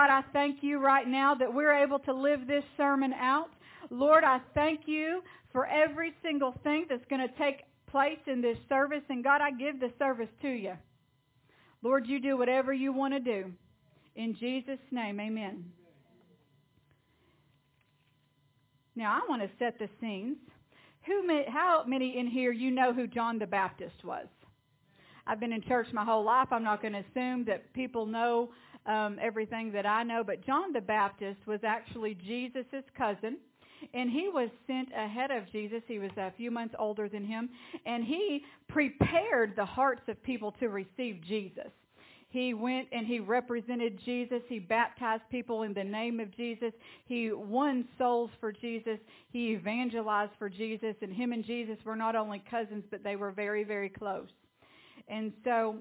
God, I thank you right now that we're able to live this sermon out. Lord, I thank you for every single thing that's going to take place in this service. And God, I give the service to you. Lord, you do whatever you want to do. In Jesus' name, amen. Now, I want to set the scenes. How many in here you know who John the Baptist was? I've been in church my whole life. I'm not going to assume that people know everything that I know, but John the Baptist was actually Jesus' cousin, and he was sent ahead of Jesus. He was a few months older than him, and he prepared the hearts of people to receive Jesus. He went and he represented Jesus. He baptized people in the name of Jesus. He won souls for Jesus. He evangelized for Jesus, and him and Jesus were not only cousins, but they were very, very close. And so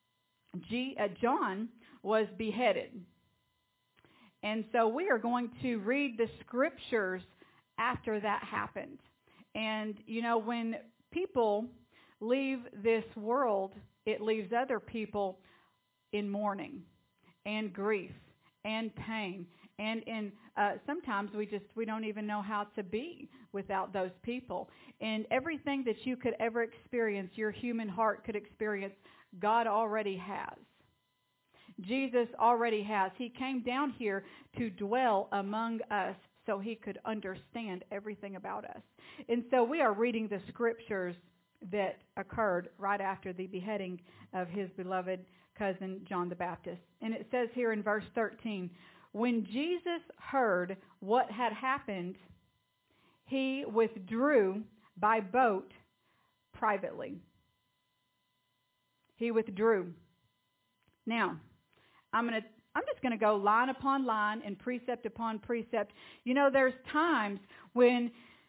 John was beheaded. And so we are going to read the scriptures after that happened. And, you know, when people leave this world, it leaves other people in mourning and grief and pain. And sometimes we don't even know how to be without those people. And everything that you could ever experience, your human heart could experience, God already has. Jesus already has. He came down here to dwell among us so he could understand everything about us. And so we are reading the scriptures that occurred right after the beheading of his beloved cousin John the Baptist. And it says here in verse 13, when Jesus heard what had happened, he withdrew by boat privately. He withdrew. Now, I'm just going to go line upon line and precept upon precept. You know, there's times when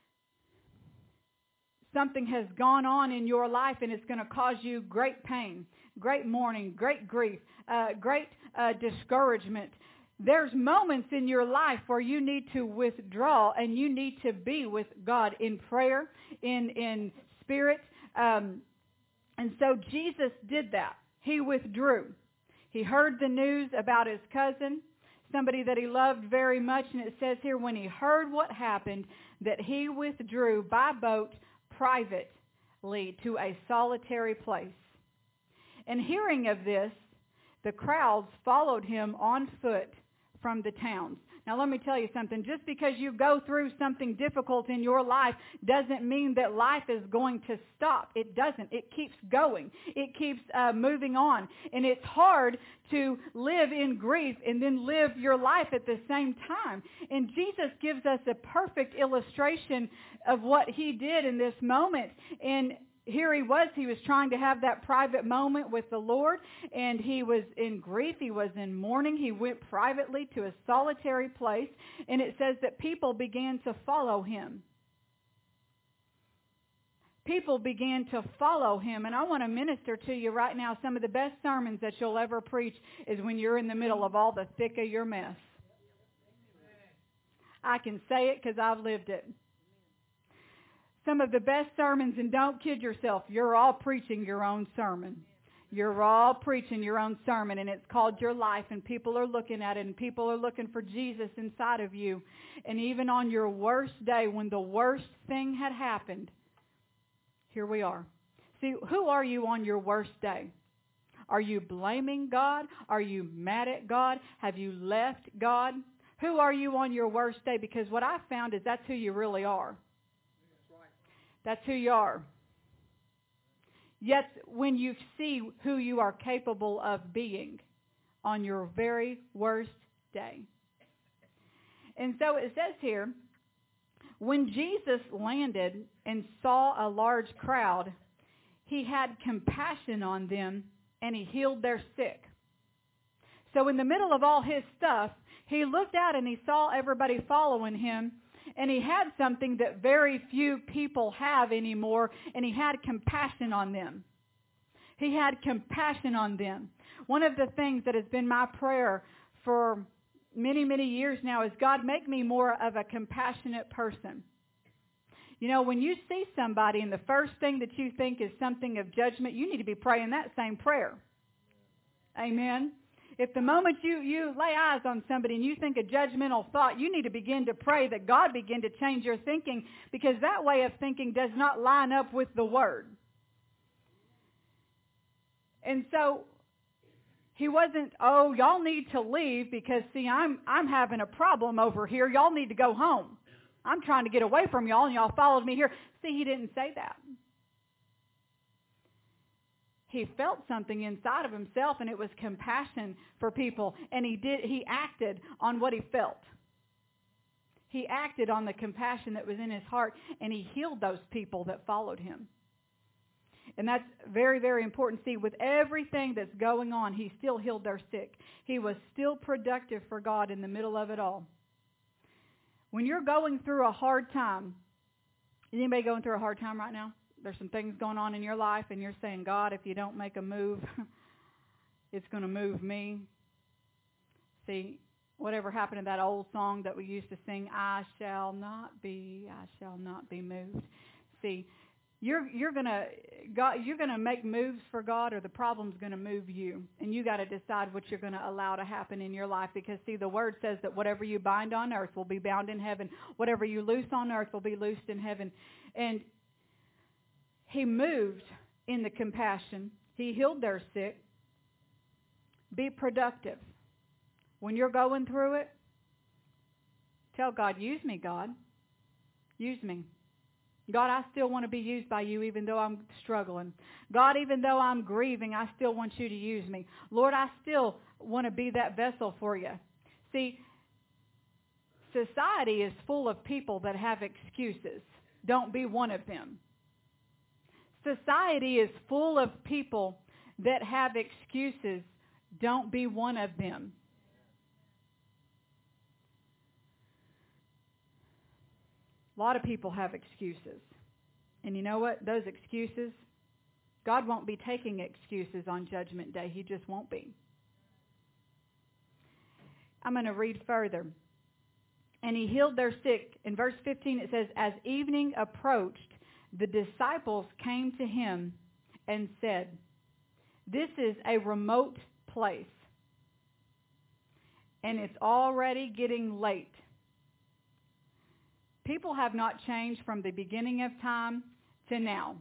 something has gone on in your life and it's going to cause you great pain, great mourning, great grief, great discouragement. There's moments in your life where you need to withdraw and you need to be with God in prayer, in spirit. And so Jesus did that. He withdrew. He heard the news about his cousin, somebody that he loved very much. And it says here, when he heard what happened, that he withdrew by boat privately to a solitary place. And hearing of this, the crowds followed him on foot from the towns. Now let me tell you something. Just because you go through something difficult in your life doesn't mean that life is going to stop. It doesn't. It keeps going. It keeps moving on. And it's hard to live in grief and then live your life at the same time. And Jesus gives us a perfect illustration of what he did in this moment. And here he was trying to have that private moment with the Lord, and he was in grief, he was in mourning. He went privately to a solitary place, and it says that people began to follow him. People began to follow him, and I want to minister to you right now. Some of the best sermons that you'll ever preach is when you're in the middle of all the thick of your mess. I can say it because I've lived it. Some of the best sermons, and don't kid yourself, you're all preaching your own sermon. You're all preaching your own sermon, and it's called your life, and people are looking at it, and people are looking for Jesus inside of you. And even on your worst day, when the worst thing had happened, here we are. See, who are you on your worst day? Are you blaming God? Are you mad at God? Have you left God? Who are you on your worst day? Because what I found is that's who you really are. That's who you are. Yet when you see who you are capable of being on your very worst day. And so it says here, when Jesus landed and saw a large crowd, he had compassion on them and he healed their sick. So in the middle of all his stuff, he looked out and he saw everybody following him. And he had something that very few people have anymore, and he had compassion on them. He had compassion on them. One of the things that has been my prayer for many, many years now is, God, make me more of a compassionate person. You know, when you see somebody and the first thing that you think is something of judgment, you need to be praying that same prayer. Amen. If the moment you lay eyes on somebody and you think a judgmental thought, you need to begin to pray that God begin to change your thinking, because that way of thinking does not line up with the Word. And so he wasn't, oh, y'all need to leave because, see, I'm having a problem over here. Y'all need to go home. I'm trying to get away from y'all, and y'all followed me here. See, he didn't say that. He felt something inside of himself, and it was compassion for people. And he acted on what he felt. He acted on the compassion that was in his heart, and he healed those people that followed him. And that's very, very important. See, with everything that's going on, he still healed their sick. He was still productive for God in the middle of it all. When you're going through a hard time, is anybody going through a hard time right now? There's some things going on in your life, and you're saying, God, if you don't make a move, it's going to move me. See, whatever happened to that old song that we used to sing, I shall not be moved. See, you're gonna make moves for God, or the problem's gonna move you, and you got to decide what you're going to allow to happen in your life. Because see, the Word says that whatever you bind on earth will be bound in heaven. Whatever you loose on earth will be loosed in heaven. And he moved in the compassion. He healed their sick. Be productive. When you're going through it, tell God, use me, God. Use me. God, I still want to be used by you even though I'm struggling. God, even though I'm grieving, I still want you to use me. Lord, I still want to be that vessel for you. See, society is full of people that have excuses. Don't be one of them. Society is full of people that have excuses. Don't be one of them. A lot of people have excuses. And you know what? Those excuses, God won't be taking excuses on Judgment Day. He just won't be. I'm going to read further. And he healed their sick. In verse 15 it says, as evening approached, the disciples came to him and said, this is a remote place, and it's already getting late. People have not changed from the beginning of time to now.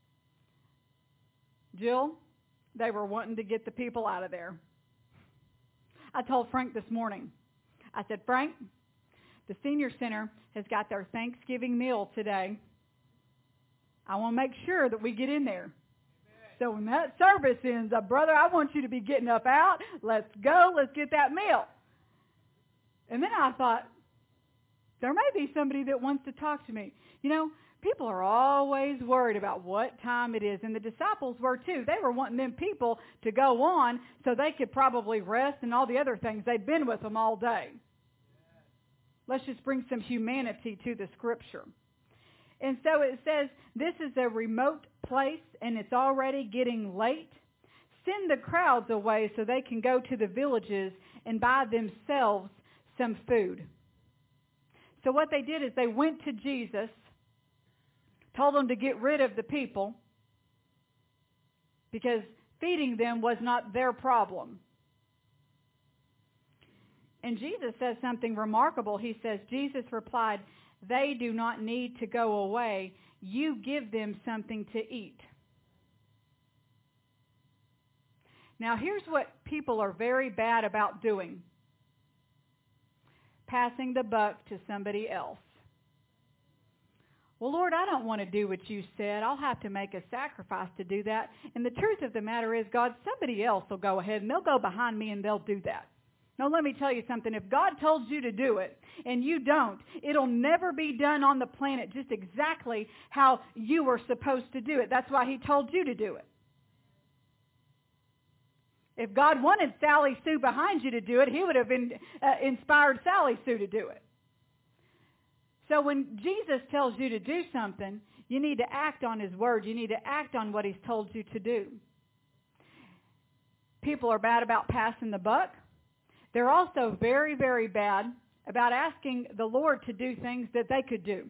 Jill, they were wanting to get the people out of there. I told Frank this morning, I said, Frank, the senior center has got their Thanksgiving meal today. I want to make sure that we get in there. So when that service ends up, brother, I want you to be getting up out. Let's go. Let's get that meal. And then I thought, there may be somebody that wants to talk to me. You know, people are always worried about what time it is. And the disciples were too. They were wanting them people to go on so they could probably rest and all the other things. They'd been with them all day. Let's just bring some humanity to the Scripture. And so it says, this is a remote place and it's already getting late. Send the crowds away so they can go to the villages and buy themselves some food. So what they did is they went to Jesus, told him to get rid of the people because feeding them was not their problem. And Jesus says something remarkable. He says, Jesus replied, they do not need to go away. You give them something to eat. Now here's what people are very bad about doing. Passing the buck to somebody else. Well, Lord, I don't want to do what you said. I'll have to make a sacrifice to do that. And the truth of the matter is, God, somebody else will go ahead and they'll go behind me and they'll do that. Now, let me tell you something. If God told you to do it and you don't, it'll never be done on the planet just exactly how you were supposed to do it. That's why he told you to do it. If God wanted Sally Sue behind you to do it, he would have inspired Sally Sue to do it. So when Jesus tells you to do something, you need to act on his word. You need to act on what he's told you to do. People are bad about passing the buck. They're also very, very bad about asking the Lord to do things that they could do.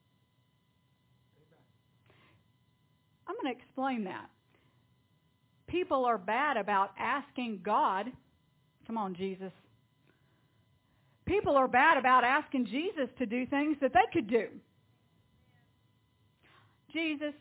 I'm going to explain that. People are bad about asking God. Come on, Jesus. People are bad about asking Jesus to do things that they could do. Jesus,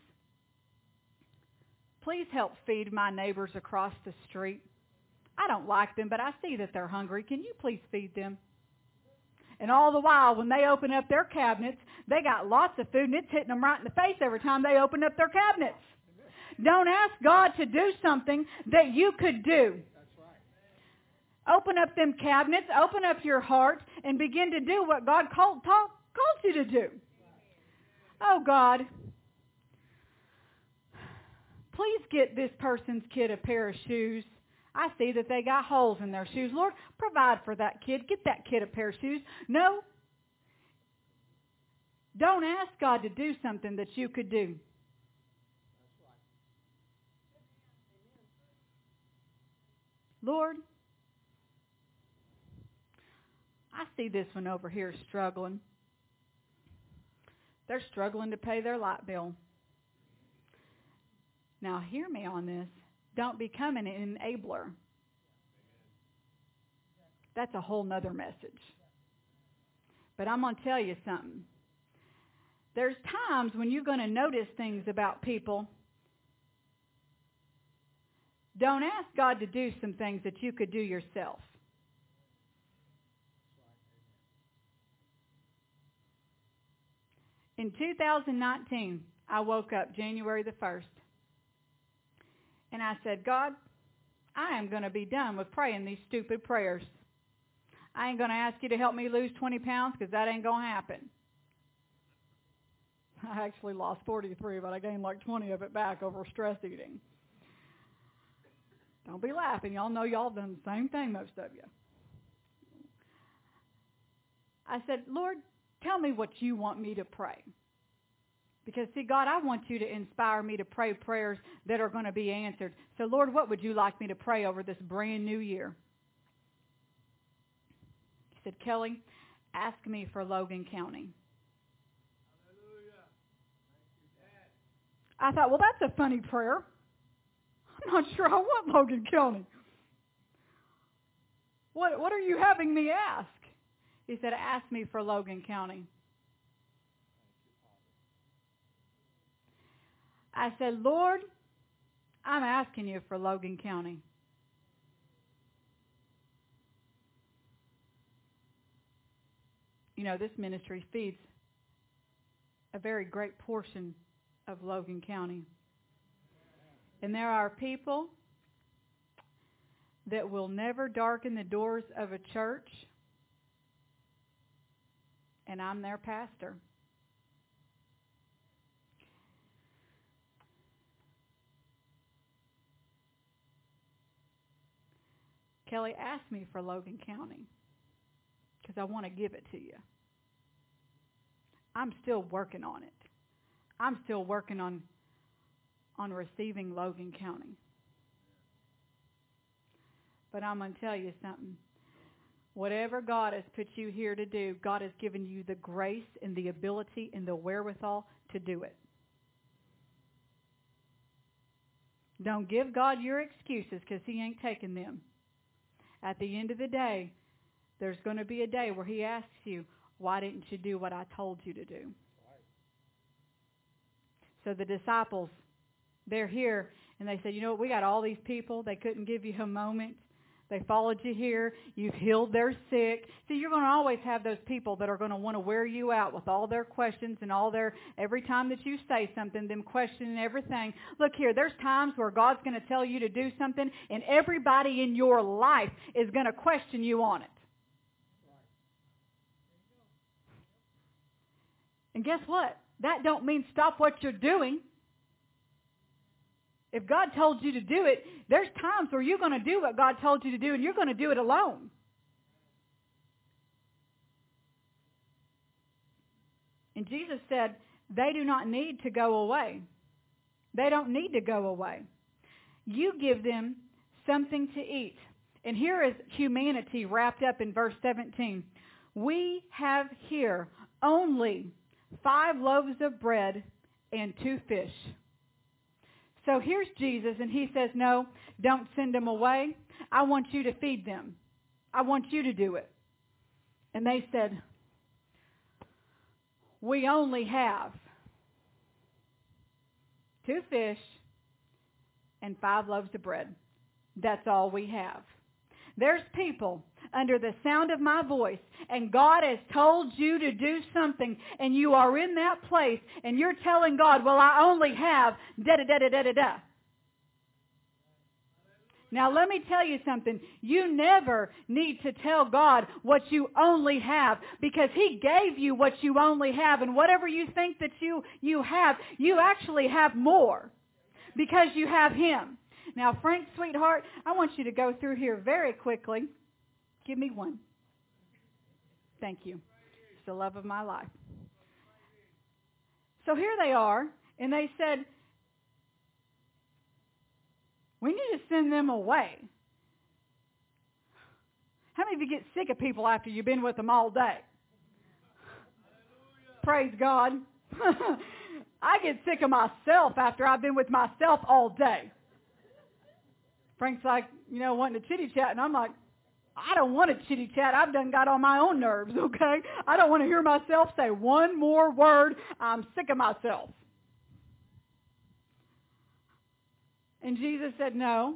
please help feed my neighbors across the street. I don't like them, but I see that they're hungry. Can you please feed them? And all the while, when they open up their cabinets, they got lots of food, and it's hitting them right in the face every time they open up their cabinets. Don't ask God to do something that you could do. Open up them cabinets, open up your heart, and begin to do what God calls you to do. Oh, God, please get this person's kid a pair of shoes. I see that they got holes in their shoes. Lord, provide for that kid. Get that kid a pair of shoes. No. Don't ask God to do something that you could do. Lord, I see this one over here struggling. They're struggling to pay their light bill. Now, hear me on this. Don't become an enabler. That's a whole nother message. But I'm going to tell you something. There's times when you're going to notice things about people. Don't ask God to do some things that you could do yourself. In 2019, I woke up January the 1st. And I said, God, I am going to be done with praying these stupid prayers. I ain't going to ask you to help me lose 20 pounds because that ain't going to happen. I actually lost 43, but I gained like 20 of it back over stress eating. Don't be laughing. Y'all know y'all done the same thing, most of you. I said, Lord, tell me what you want me to pray. Because, see, God, I want you to inspire me to pray prayers that are going to be answered. So, Lord, what would you like me to pray over this brand new year? He said, Kelly, ask me for Logan County. I thought, well, that's a funny prayer. I'm not sure I want Logan County. What are you having me ask? He said, ask me for Logan County. I said, Lord, I'm asking you for Logan County. You know, this ministry feeds a very great portion of Logan County. And there are people that will never darken the doors of a church, and I'm their pastor. Kelly, ask me for Logan County because I want to give it to you. I'm still working on it. I'm still working on receiving Logan County. But I'm going to tell you something. Whatever God has put you here to do, God has given you the grace and the ability and the wherewithal to do it. Don't give God your excuses because He ain't taking them. At the end of the day, there's going to be a day where He asks you, why didn't you do what I told you to do? So the disciples, they're here, and they said, you know what, we got all these people. They couldn't give you a moment. They followed you here. You've healed their sick. See, you're going to always have those people that are going to want to wear you out with all their questions and all their, every time that you say something, them questioning everything. Look here, there's times where God's going to tell you to do something, and everybody in your life is going to question you on it. And guess what? That don't mean stop what you're doing. If God told you to do it, there's times where you're going to do what God told you to do, and you're going to do it alone. And Jesus said, they do not need to go away. They don't need to go away. You give them something to eat. And here is humanity wrapped up in verse 17. We have here only 5 loaves of bread and 2 fish. So here's Jesus, and he says, no, don't send them away. I want you to feed them. I want you to do it. And they said, we only have 2 fish and 5 loaves of bread. That's all we have. There's people under the sound of my voice, and God has told you to do something, and you are in that place, and you're telling God, well, I only have da-da-da-da-da-da-da. Now, let me tell you something. You never need to tell God what you only have, because He gave you what you only have, and whatever you think that you have, you actually have more because you have Him. Now, Frank, sweetheart, I want you to go through here very quickly. Give me one. Thank you. It's the love of my life. So here they are, and they said, we need to send them away. How many of you get sick of people after you've been with them all day? Praise God. I get sick of myself after I've been with myself all day. Frank's like, wanting to chitty-chat, and I'm like, I don't want to chitty-chat. I've done got on my own nerves, okay? I don't want to hear myself say one more word. I'm sick of myself. And Jesus said, no,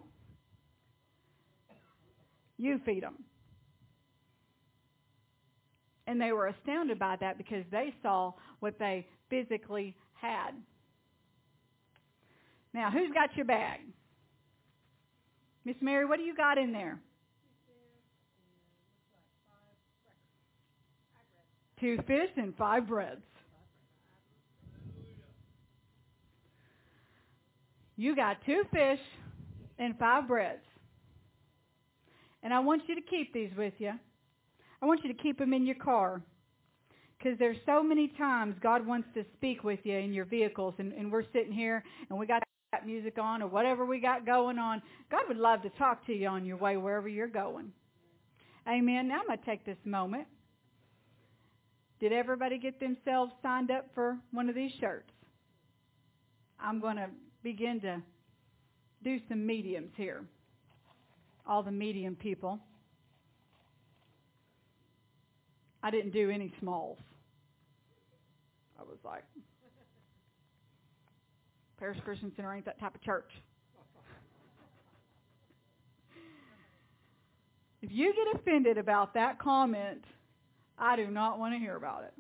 you feed them. And they were astounded by that because they saw what they physically had. Now, who's got your bag? Miss Mary, what do you got in there? 2 fish and 5 breads. You got 2 fish and 5 breads. And I want you to keep these with you. I want you to keep them in your car. Because there's so many times God wants to speak with you in your vehicles. And we're sitting here and we got that music on or whatever we got going on. God would love to talk to you on your way wherever you're going. Amen. Now I'm going to take this moment. Did everybody get themselves signed up for one of these shirts? I'm going to begin to do some mediums here. All the medium people. I didn't do any smalls. I was like, Paris Christian Center ain't that type of church. If you get offended about that comment, I do not want to hear about it.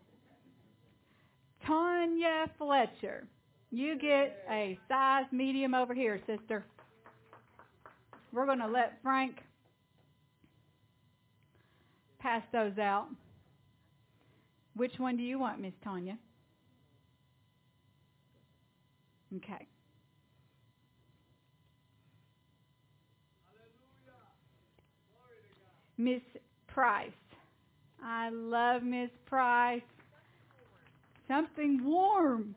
Tanya Fletcher, you get a size medium over here, sister. We're going to let Frank pass those out. Which one do you want, Miss Tanya? Okay. Miss Price. I love Miss Price. Something warm.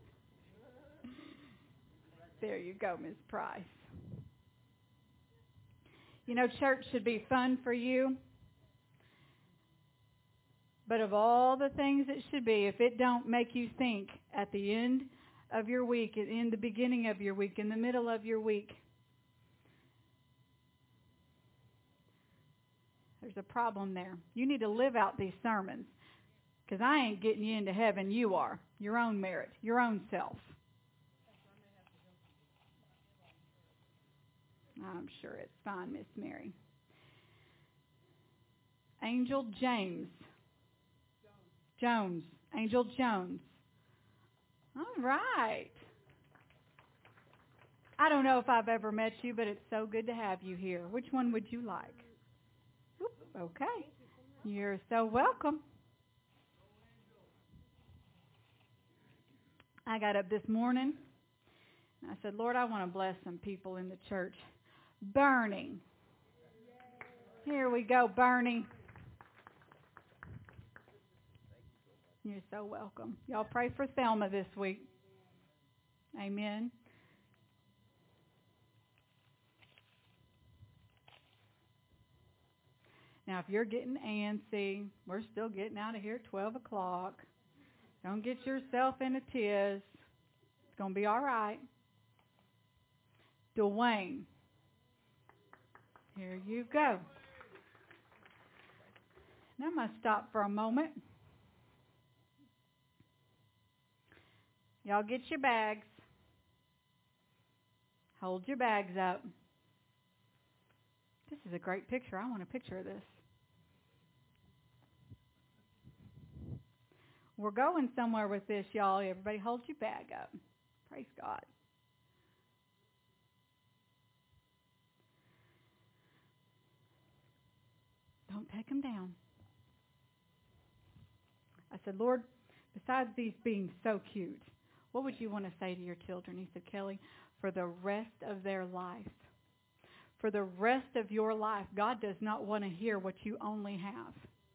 There you go, Miss Price. Church should be fun for you. But of all the things it should be, if it don't make you think at the end of your week, in the beginning of your week, in the middle of your week, there's a problem there. You need to live out these sermons. Because I ain't getting you into heaven. You are. Your own merit. Your own self. I'm sure it's fine, Miss Mary. Angel James. Jones. Angel Jones. All right. I don't know if I've ever met you, but it's so good to have you here. Which one would you like? Oop, okay. You're so welcome. I got up this morning, and I said, Lord, I want to bless some people in the church. Bernie. Here we go, Bernie. You're so welcome. Y'all pray for Thelma this week. Amen. Now, if you're getting antsy, we're still getting out of here at 12 o'clock. Don't get yourself in a tiz. It's going to be all right. Dwayne. Here you go. Now I'm going to stop for a moment. Y'all get your bags. Hold your bags up. This is a great picture. I want a picture of this. We're going somewhere with this, y'all. Everybody hold your bag up. Praise God. Don't take them down. I said, Lord, besides these being so cute, what would you want to say to your children? He said, Kelly, for the rest of their life, for the rest of your life, God does not want to hear what you only have.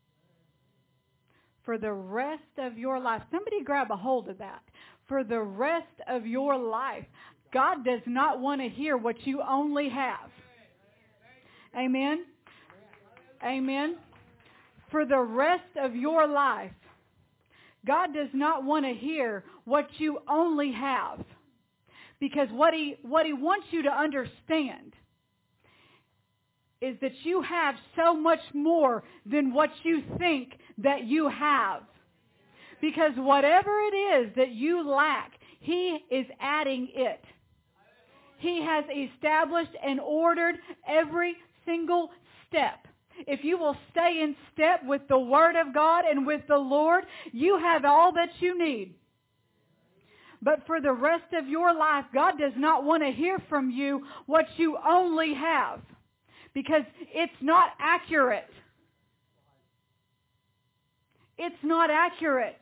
For the rest of your life, somebody grab a hold of that. For the rest of your life, God does not want to hear what you only have. Amen? Amen? For the rest of your life, God does not want to hear what you only have. Because what he wants you to understand is that you have so much more than what you think that you have. Because whatever it is that you lack, He is adding it. He has established and ordered every single step. If you will stay in step with the Word of God and with the Lord, you have all that you need. But for the rest of your life, God does not want to hear from you what you only have. Because it's not accurate. It's not accurate.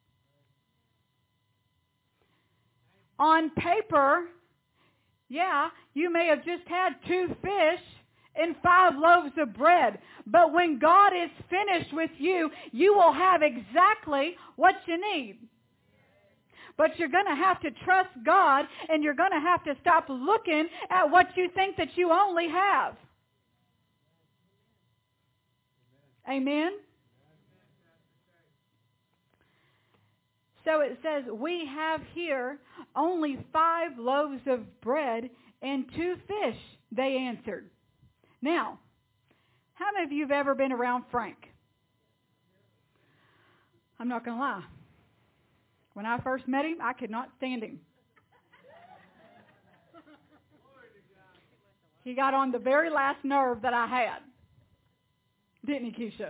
On paper, yeah, you may have just had 2 fish and 5 loaves of bread. But when God is finished with you, you will have exactly what you need. But you're going to have to trust God, and you're going to have to stop looking at what you think that you only have. Amen? So it says, we have here only 5 loaves of bread and 2 fish, they answered. Now, how many of you have ever been around Frank? I'm not going to lie. When I first met him, I could not stand him. He got on the very last nerve that I had. Didn't he, Keisha?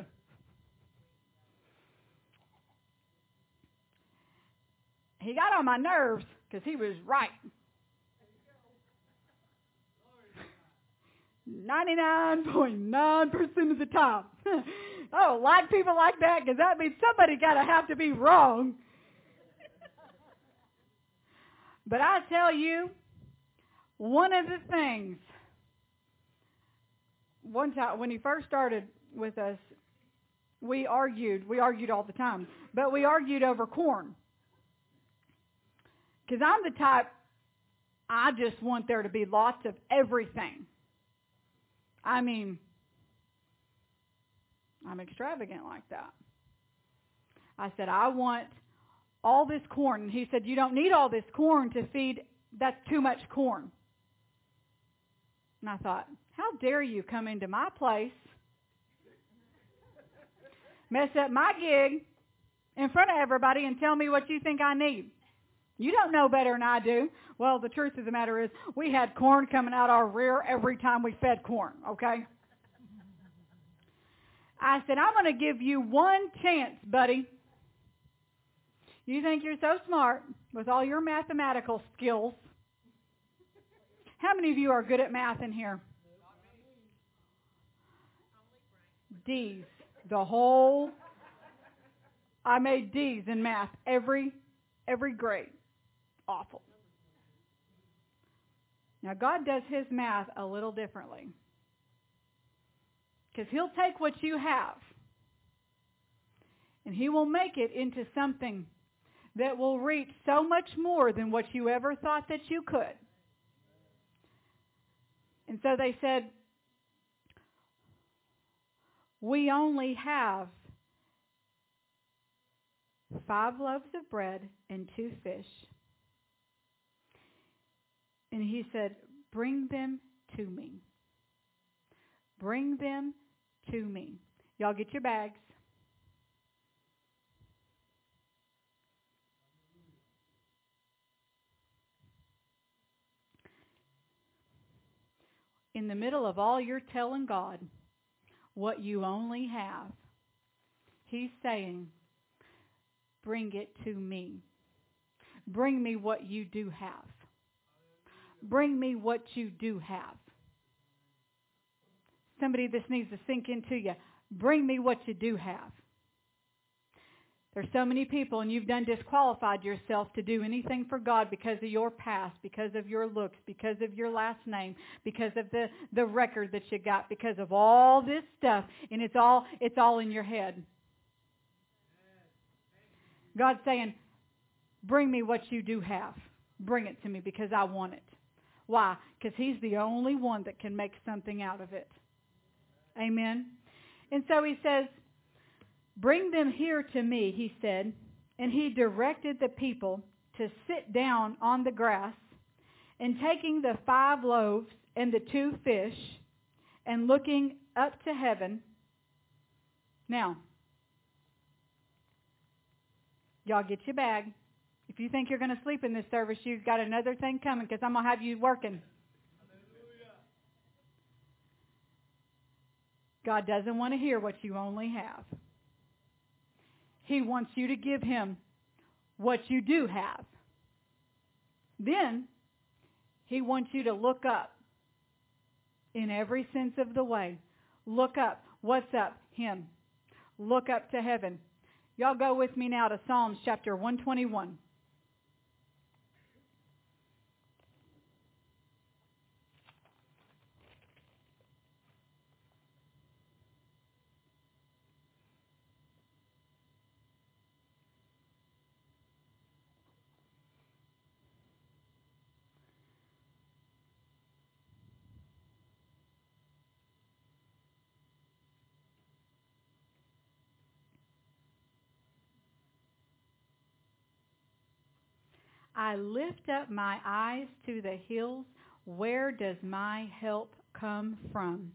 He got on my nerves because he was right. 99.9% of the time. I don't like people like that because that means somebody got to have to be wrong. But I tell you, one of the things, one time when he first started with us, we argued all the time, but we argued over corn. Because I'm the type, I just want there to be lots of everything. I mean, I'm extravagant like that. I said, I want all this corn. And he said, you don't need all this corn to feed, that's too much corn. And I thought, how dare you come into my place, mess up my gig in front of everybody and tell me what you think I need. You don't know better than I do. Well, the truth of the matter is we had corn coming out our rear every time we fed corn, okay? I said, I'm going to give you one chance, buddy. You think you're so smart with all your mathematical skills. How many of you are good at math in here? D's. I made D's in math every grade. Awful. Now, God does His math a little differently. Because He'll take what you have and He will make it into something that will reach so much more than what you ever thought that you could. And so they said, we only have 5 loaves of bread and 2 fish. And he said, bring them to me. Bring them to me. Y'all get your bags. In the middle of all you're telling God what you only have, He's saying, bring it to me. Bring me what you do have. Bring me what you do have. Somebody, this needs to sink into you. Bring me what you do have. There's so many people, and you've done disqualified yourself to do anything for God because of your past, because of your looks, because of your last name, because of the record that you got, because of all this stuff, and it's all in your head. God's saying, bring me what you do have. Bring it to me because I want it. Why? Because He's the only one that can make something out of it. Amen. And so He says, bring them here to me, He said. And He directed the people to sit down on the grass. And taking the 5 loaves and the 2 fish and looking up to heaven. Now, y'all get your bag. If you think you're going to sleep in this service, you've got another thing coming because I'm going to have you working. God doesn't want to hear what you only have. He wants you to give Him what you do have. Then, He wants you to look up in every sense of the way. Look up. What's up? Him. Look up to heaven. Y'all go with me now to Psalms chapter 121. I lift up my eyes to the hills. Where does my help come from?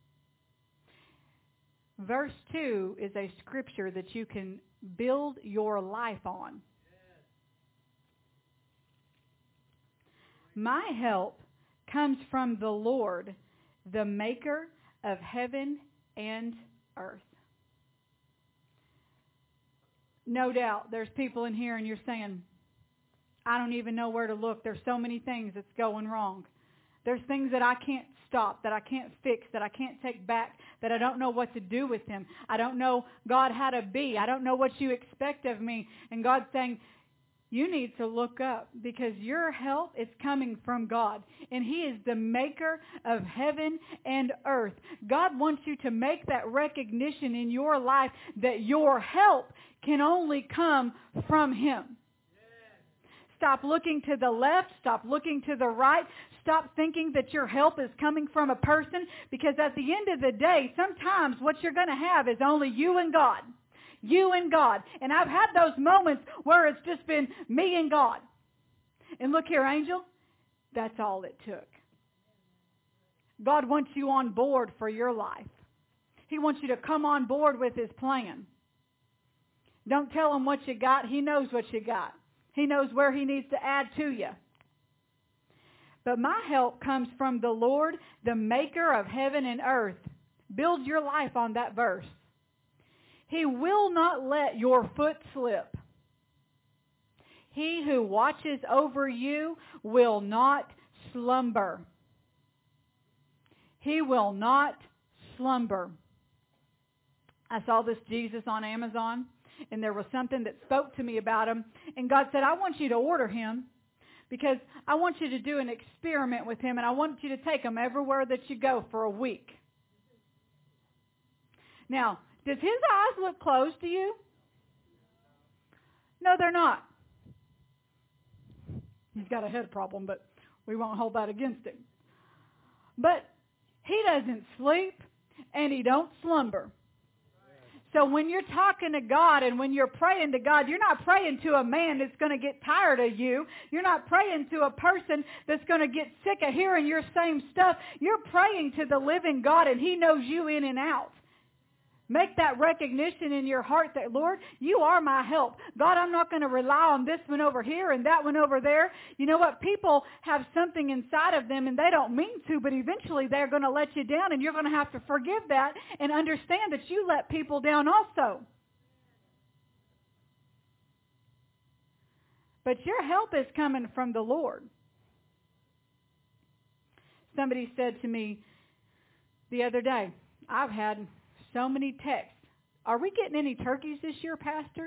Verse 2 is a scripture that you can build your life on. My help comes from the Lord, the maker of heaven and earth. No doubt there's people in here and you're saying, I don't even know where to look. There's so many things that's going wrong. There's things that I can't stop, that I can't fix, that I can't take back, that I don't know what to do with them. I don't know, God, how to be. I don't know what you expect of me. And God's saying, you need to look up because your help is coming from God. And He is the maker of heaven and earth. God wants you to make that recognition in your life that your help can only come from Him. Stop looking to the left. Stop looking to the right. Stop thinking that your help is coming from a person, because at the end of the day, sometimes what you're going to have is only you and God. You and God. And I've had those moments where it's just been me and God. And look here, Angel, that's all it took. God wants you on board for your life. He wants you to come on board with His plan. Don't tell Him what you got. He knows what you got. He knows where He needs to add to you. But my help comes from the Lord, the maker of heaven and earth. Build your life on that verse. He will not let your foot slip. He who watches over you will not slumber. He will not slumber. I saw this Jesus on Amazon, and there was something that spoke to me about Him. And God said, I want you to order Him because I want you to do an experiment with Him, and I want you to take Him everywhere that you go for a week. Now, does His eyes look closed to you? No, they're not. He's got a head problem, but we won't hold that against Him. But He doesn't sleep, and He don't slumber. So when you're talking to God and when you're praying to God, you're not praying to a man that's going to get tired of you. You're not praying to a person that's going to get sick of hearing your same stuff. You're praying to the living God, and He knows you in and out. Make that recognition in your heart that, Lord, you are my help. God, I'm not going to rely on this one over here and that one over there. You know what? People have something inside of them and they don't mean to, but eventually they're going to let you down, and you're going to have to forgive that and understand that you let people down also. But your help is coming from the Lord. Somebody said to me the other day, I've had so many texts. Are we getting any turkeys this year, Pastor?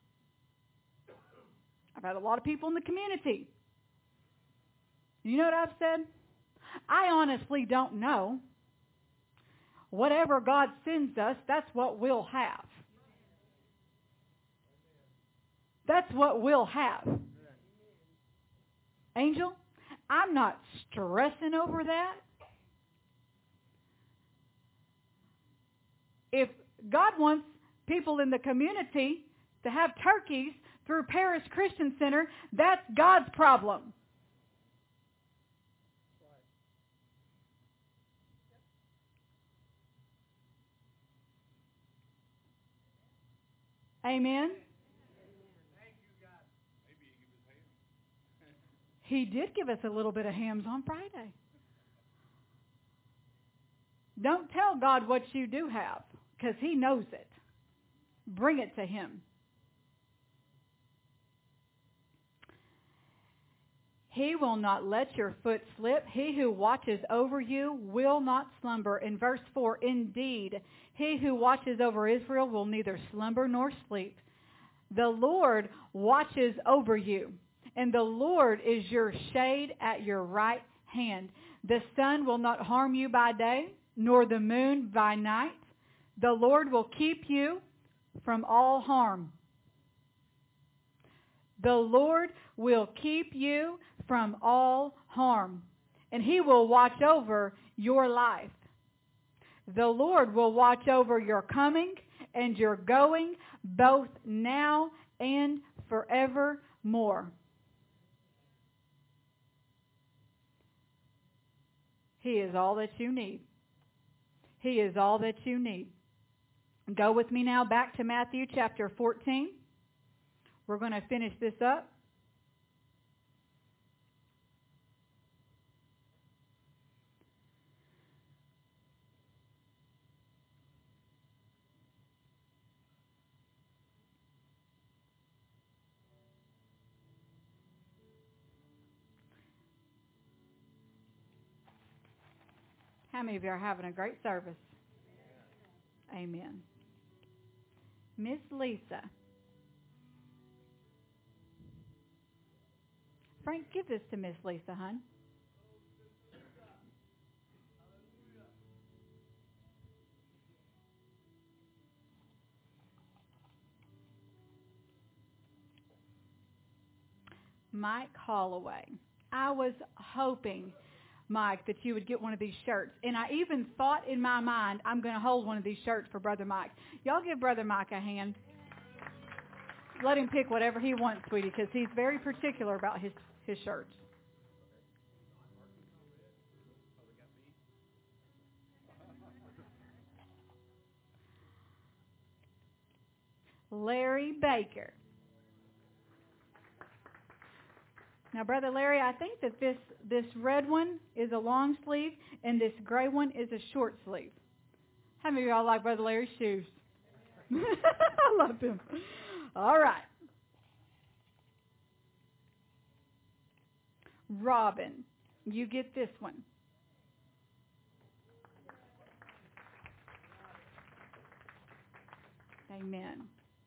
I've had a lot of people in the community. You know what I've said? I honestly don't know. Whatever God sends us, that's what we'll have. That's what we'll have. Angel, I'm not stressing over that. If God wants people in the community to have turkeys through Paris Christian Center, that's God's problem. Amen. He did give us a little bit of hams on Friday. Don't tell God what you do have, because He knows it. Bring it to Him. He will not let your foot slip. He who watches over you will not slumber. In verse 4, indeed, He who watches over Israel will neither slumber nor sleep. The Lord watches over you, and the Lord is your shade at your right hand. The sun will not harm you by day, nor the moon by night. The Lord will keep you from all harm. The Lord will keep you from all harm, and He will watch over your life. The Lord will watch over your coming and your going, both now and forevermore. He is all that you need. He is all that you need. Go with me now back to Matthew chapter 14. We're going to finish this up. How many of you are having a great service? Amen. Miss Lisa. Frank, give this to Miss Lisa, hon. Mike Holloway. I was hoping, Mike, that you would get one of these shirts. And I even thought in my mind, I'm going to hold one of these shirts for Brother Mike. Y'all give Brother Mike a hand. Let him pick whatever he wants, sweetie, because he's very particular about his shirts. Larry Baker. Now, Brother Larry, I think that this red one is a long sleeve and this gray one is a short sleeve. How many of y'all like Brother Larry's shoes? I love him. All right. Robin, you get this one. Amen.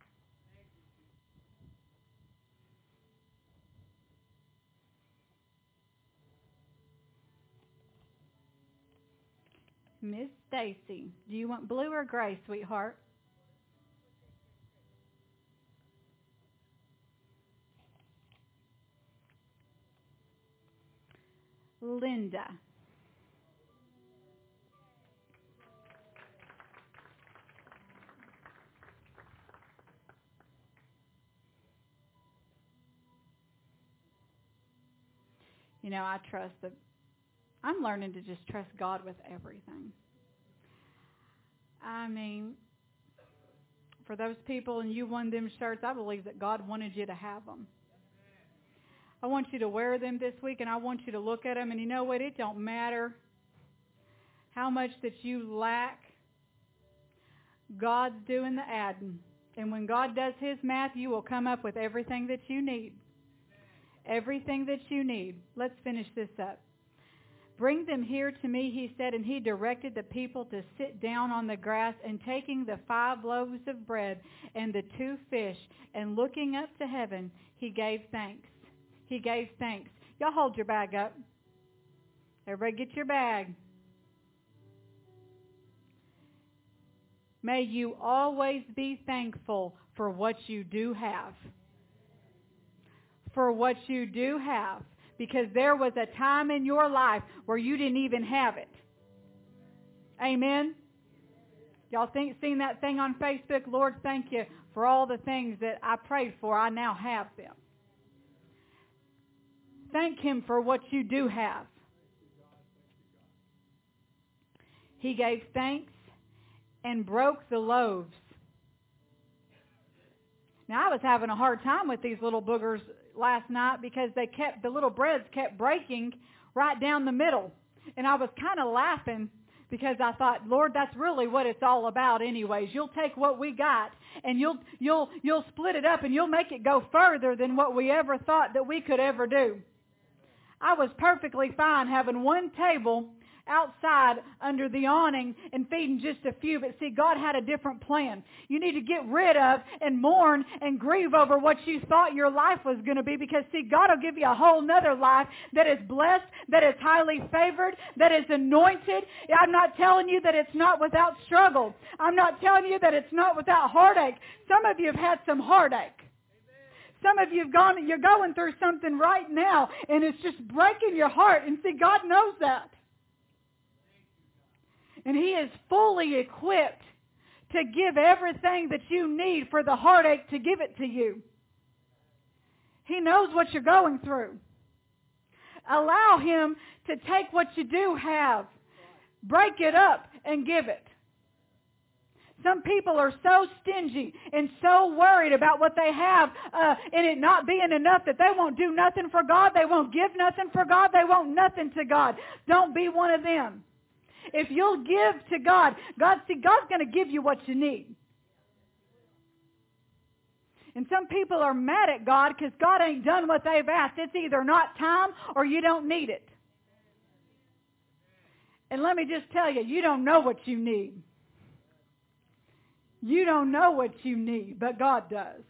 Miss Stacy, do you want blue or gray, sweetheart? Linda. I'm learning to just trust God with everything. I mean, for those people and you won them shirts, I believe that God wanted you to have them. I want you to wear them this week, and I want you to look at them, and you know what? It don't matter how much that you lack. God's doing the adding. And when God does His math, you will come up with everything that you need. Everything that you need. Let's finish this up. Bring them here to me, he said, and he directed the people to sit down on the grass, and taking the 5 loaves of bread and the 2 fish, and looking up to heaven, he gave thanks. He gave thanks. Y'all hold your bag up. Everybody get your bag. May you always be thankful for what you do have. For what you do have. Because there was a time in your life where you didn't even have it. Amen? Y'all seen that thing on Facebook? Lord, thank you for all the things that I prayed for. I now have them. Thank Him for what you do have. He gave thanks and broke the loaves. Now, I was having a hard time with these little boogers last night because the little breads kept breaking right down the middle. And I was kind of laughing because I thought, Lord, that's really what it's all about anyways. You'll take what we got and you'll split it up and you'll make it go further than what we ever thought that we could ever do. I was perfectly fine having one table outside under the awning and feeding just a few. But see, God had a different plan. You need to get rid of and mourn and grieve over what you thought your life was going to be, because see, God will give you a whole nother life that is blessed, that is highly favored, that is anointed. I'm not telling you that it's not without struggle. I'm not telling you that it's not without heartache. Some of you have had some heartache. Some of you you're going through something right now, and it's just breaking your heart. And see, God knows that. And He is fully equipped to give everything that you need for the heartache, to give it to you. He knows what you're going through. Allow Him to take what you do have, break it up, and give it. Some people are so stingy and so worried about what they have and it not being enough that they won't do nothing for God. They won't give nothing for God. They want nothing to God. Don't be one of them. If you'll give to God, God's going to give you what you need. And some people are mad at God because God ain't done what they've asked. It's either not time or you don't need it. And let me just tell you, you don't know what you need. You don't know what you need, but God does.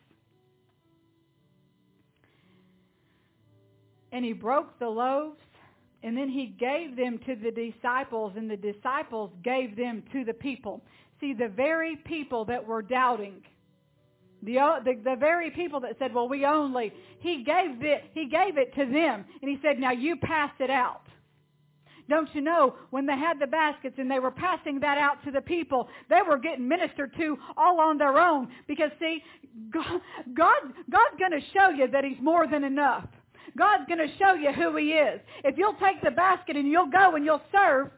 And He broke the loaves, and then He gave them to the disciples, and the disciples gave them to the people. See, the very people that were doubting, the very people that said, well, He gave it to them. And He said, now you pass it out. Don't you know, when they had the baskets and they were passing that out to the people, they were getting ministered to all on their own. Because, see, God's going to show you that He's more than enough. God's going to show you who He is. If you'll take the basket and you'll go and you'll serve.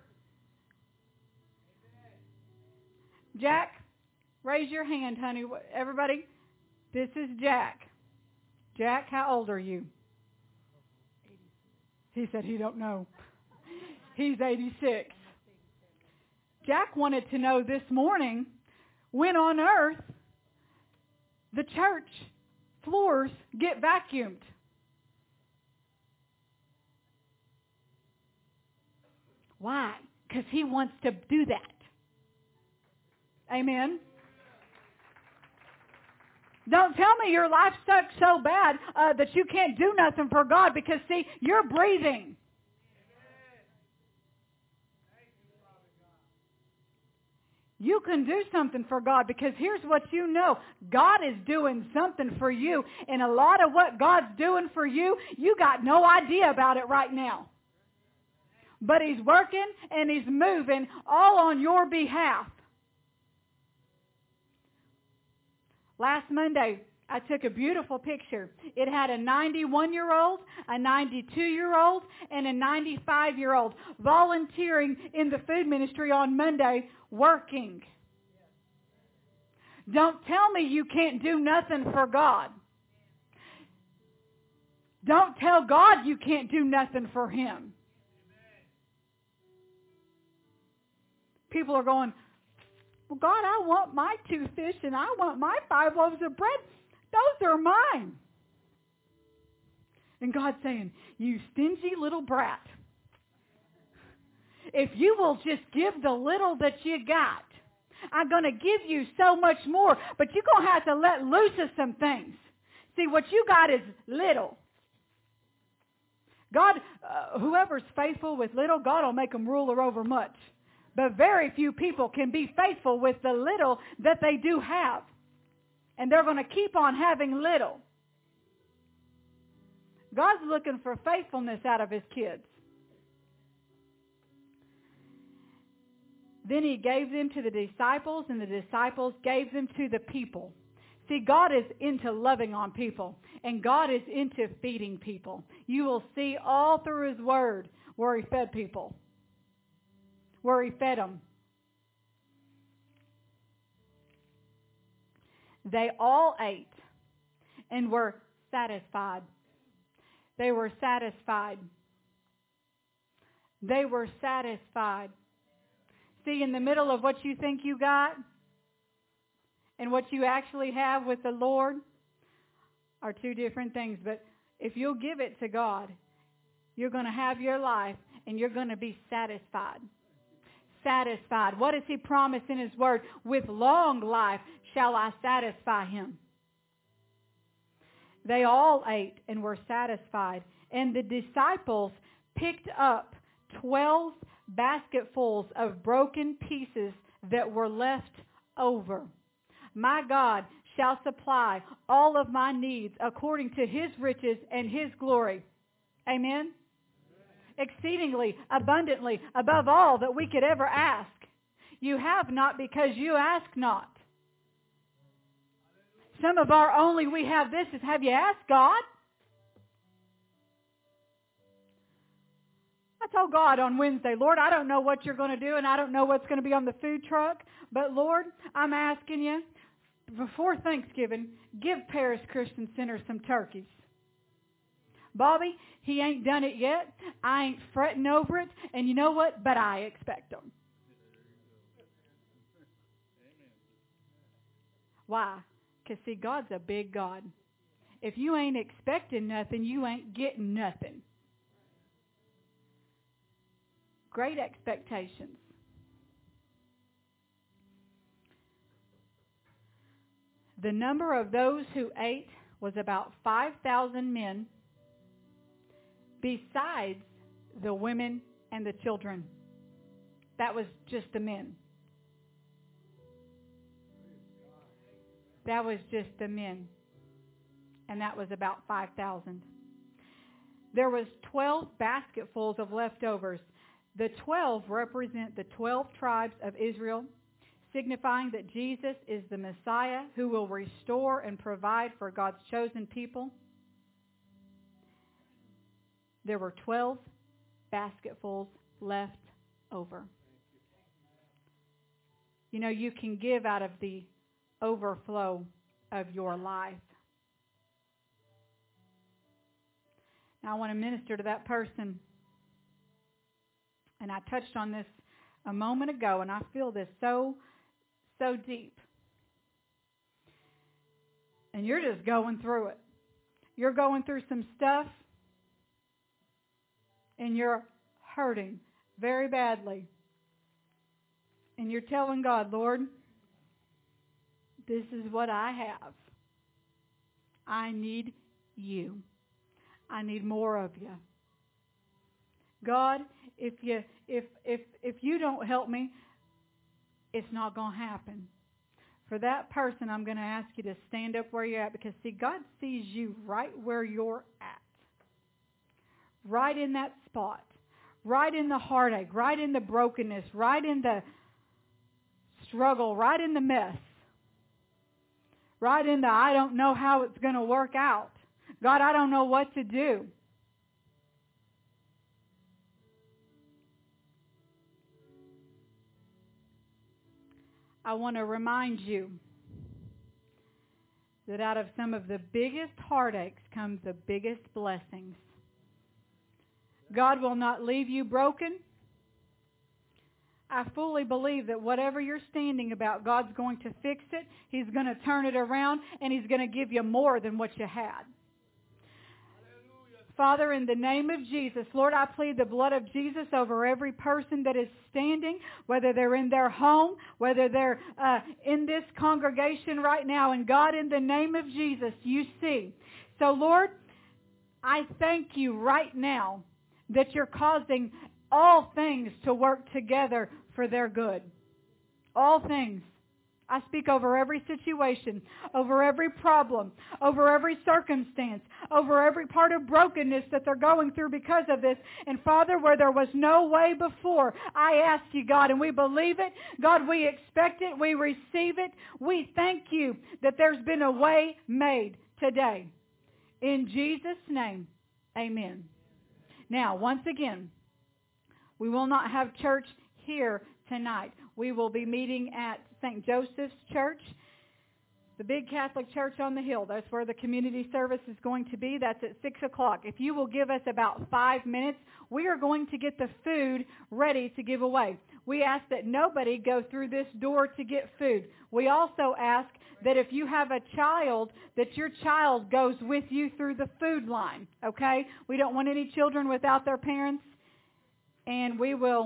Jack, raise your hand, honey. Everybody, this is Jack. Jack, how old are you? He said he don't know. He's 86. Jack wanted to know this morning, when on earth the church floors get vacuumed. Why? Because he wants to do that. Amen. Don't tell me your life sucks so bad that you can't do nothing for God, because, see, you're breathing. You can do something for God, because here's what you know. God is doing something for you. And a lot of what God's doing for you, you got no idea about it right now. But He's working and He's moving all on your behalf. Last Monday, I took a beautiful picture. It had a 91-year-old, a 92-year-old, and a 95-year-old volunteering in the food ministry on Monday working. Don't tell me you can't do nothing for God. Don't tell God you can't do nothing for Him. People are going, well, God, I want my 2 fish and I want my 5 loaves of bread. Those are mine. And God's saying, you stingy little brat. If you will just give the little that you got, I'm going to give you so much more. But you're going to have to let loose of some things. See, what you got is little. God, whoever's faithful with little, God will make them ruler over much. But very few people can be faithful with the little that they do have. And they're going to keep on having little. God's looking for faithfulness out of His kids. Then He gave them to the disciples, and the disciples gave them to the people. See, God is into loving on people, and God is into feeding people. You will see all through His Word where He fed people, where He fed them. They all ate and were satisfied. They were satisfied. They were satisfied. See, in the middle of what you think you got and what you actually have with the Lord are 2 different things. But if you'll give it to God, you're going to have your life and you're going to be satisfied. Satisfied. What does He promise in His Word? With long life shall I satisfy him. They all ate and were satisfied. And the disciples picked up 12 basketfuls of broken pieces that were left over. My God shall supply all of my needs according to His riches and His glory. Amen? Exceedingly, abundantly, above all that we could ever ask. You have not because you ask not. Some of our only we have this is, have you asked God? I told God on Wednesday, Lord, I don't know what you're going to do, and I don't know what's going to be on the food truck, but Lord, I'm asking you, before Thanksgiving, give Paris Christian Center some turkeys. Bobby, he ain't done it yet. I ain't fretting over it, and you know what? But I expect them. Why? Because, see, God's a big God. If you ain't expecting nothing, you ain't getting nothing. Great expectations. The number of those who ate was about 5,000 men, besides the women and the children. That was just the men. That was just the men. And that was about 5,000. There was 12 basketfuls of leftovers. The 12 represent the 12 tribes of Israel, signifying that Jesus is the Messiah who will restore and provide for God's chosen people. There were 12 basketfuls left over. You know, you can give out of the overflow of your life. Now I want to minister to that person. And I touched on this a moment ago, and I feel this so deep. And you're just going through it. You're going through some stuff, and you're hurting very badly. And you're telling God, Lord, this is what I have. I need you. I need more of you. God, if you don't help me, it's not going to happen. For that person, I'm going to ask you to stand up where you're at, because, see, God sees you right where you're at. Right in that spot. Right in the heartache. Right in the brokenness. Right in the struggle. Right in the mess. right in the I don't know how it's going to work out. God, I don't know what to do. I want to remind you that out of some of the biggest heartaches comes the biggest blessings. God will not leave you broken. I fully believe that whatever you're standing about, God's going to fix it. He's going to turn it around, and He's going to give you more than what you had. Father, in the name of Jesus, Lord, I plead the blood of Jesus over every person that is standing, whether they're in their home, whether they're in this congregation right now. And God, in the name of Jesus, you see. So, Lord, I thank you right now that you're causing all things to work together for their good. All things. I speak over every situation, over every problem, over every circumstance, over every part of brokenness that they're going through because of this. And Father, where there was no way before, I ask you, God, and we believe it. God, we expect it. We receive it. We thank you that there's been a way made today. In Jesus' name, amen. Now, once again, we will not have church here tonight. We will be meeting at St. Joseph's Church, the big Catholic church on the hill. That's where the community service is going to be. That's at 6 o'clock. If you will give us about 5 minutes, we are going to get the food ready to give away. We ask that nobody go through this door to get food. We also ask that if you have a child, that your child goes with you through the food line, okay? We don't want any children without their parents, and we will